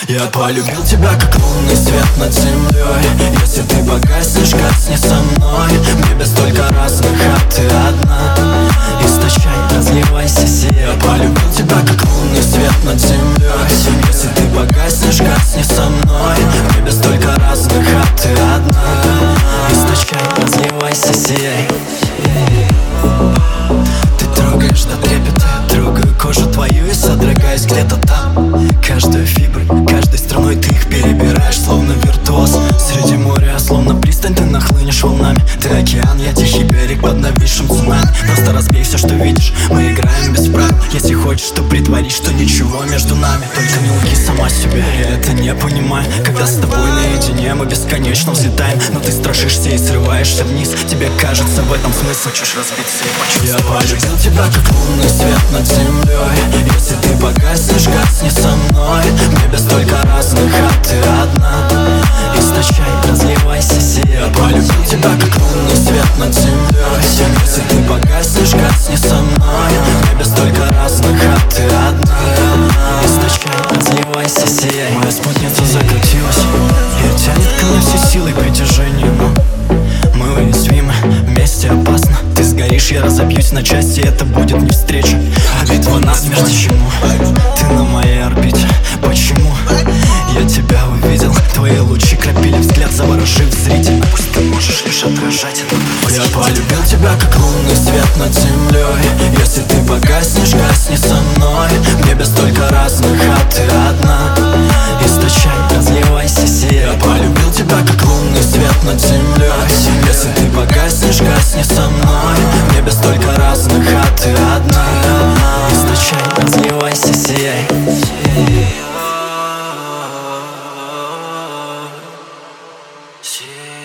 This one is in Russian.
Я полюбил тебя, как лунный свет над землей. Если ты погаснешь, гасни со мной. В небе столько разных, а ты одна. Источай, разливайся, сияй. Я полюбил тебя, как лунный свет над землей. Если ты погаснешь, гасни со мной. В небе столько разных, а ты одна. Источай, разливайся, сияй. Ты трогаешь до трепета, трогаю кожу твою и содрогаюсь где-то там. Каждую фибру, каждой струной ты их перебираешь, словно виртуоз. Среди моря, словно пристань, ты нахлынешь волнами. Ты океан, я тихий берег под нависшим цунами. Просто разбей все, что видишь, мы играем без правил. Если хочешь, то притворись, что ничего между нами. Только не лги сама себе, я это не понимаю. Когда с тобой наедине мы бесконечно взлетаем, но ты страшишься и срываешься вниз. Тебе кажется в этом смысл, хочешь разбиться и почувствовать. Я полюбил тебя, как лунный свет над землей. Если ты погаснешь, гасни со мной. В небе столько разных, а ты одна. Источай, разливайся, сияй. Я полюбил тебя, как лунный свет над землей. Если ты погаснешь, гасни со мной. В небе столько разных, а ты одна. Источай, разливайся, сияй. Моя спутница закрутилась и тянет ко мне всей силой притяжения. Мы уязвимы, вместе опасно. Ты сгоришь, я разобьюсь на части. Это будет не встреча, а битва насмерть. Почему ты на моей орбите? Почему я тебя увидел? Твои лучи крапили взгляд, заворожив зритель. Пусть ты можешь лишь отражать это. Я полюбил тебя, как лунный свет над землей. Если ты погаснешь, гасни со мной. В небе столько разных, а ты одна. Источай, разливайся, сияй. Я полюбил тебя, как лунный свет над землей. Если ты погаснешь, гасни со мной. В небе столько разных, а ты одна. Источай, разливайся, сияй. Yeah.